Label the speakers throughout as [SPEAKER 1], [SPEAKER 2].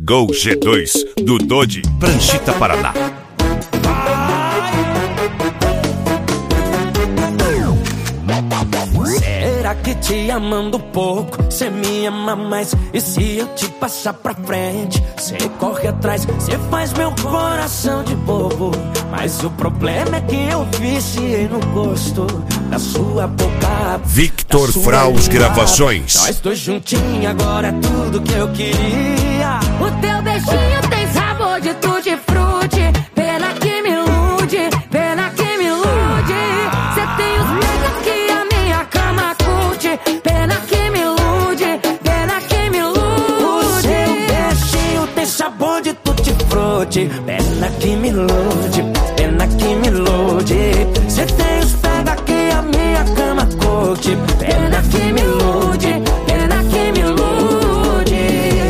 [SPEAKER 1] Gol G2 do Dodi, Pranchita, Paraná.
[SPEAKER 2] Será que te amando pouco, cê me ama mais? E se eu te passar pra frente, cê corre atrás, cê faz meu coração de bobo. Mas o problema é que eu viciei no gosto da sua boca.
[SPEAKER 1] Victor Fraus Gravações.
[SPEAKER 2] Nós dois juntinhos, agora é tudo que eu queria.
[SPEAKER 3] O teu beijinho tem sabor de tutti-frutti. Pena que me ilude, pena que me ilude. Cê tem os peitos que a minha cama curte. Pena que me ilude, pena que me ilude.
[SPEAKER 2] O seu beijinho tem sabor de tutti-frutti. Pena que me ilude, pena que me ilude. Cê tem os pega que a minha cama curte. Pena que me ilude, pena que me ilude.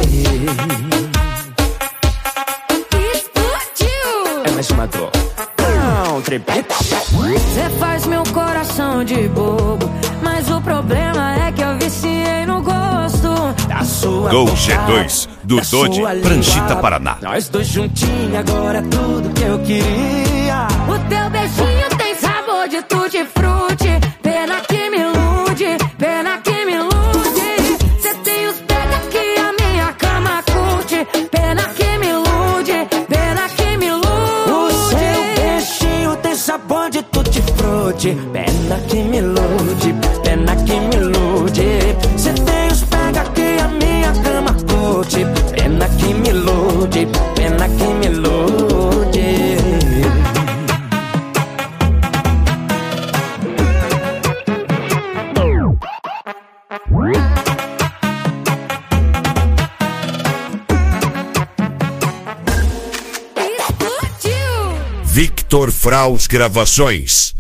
[SPEAKER 3] Explodiu!
[SPEAKER 2] É mais uma dor. Country beat.
[SPEAKER 3] Cê faz meu coração de bobo, mas o problema é que eu viciei no gosto
[SPEAKER 2] Da sua
[SPEAKER 1] Gol
[SPEAKER 2] boca,
[SPEAKER 1] G2 do
[SPEAKER 2] da
[SPEAKER 1] Dodi,
[SPEAKER 2] sua
[SPEAKER 1] Pranchita,
[SPEAKER 2] língua.
[SPEAKER 1] Paraná.
[SPEAKER 2] Nós dois juntinhos, agora é tudo que eu queria.
[SPEAKER 3] O teu beijinho tem sabor de tutti-frutti. Pena que me ilude, pena que me ilude. Cê tem os pega que a minha cama curte. Pena que me ilude, pena que me ilude.
[SPEAKER 2] O seu beijinho tem sabor de tutti-frutti. Pena que me ilude, pena que me ilude. Cê tem os pega que a minha cama curte. Pena que me ilude, pena que me ilude.
[SPEAKER 3] Explodiu!
[SPEAKER 1] Victor Fraus Gravações.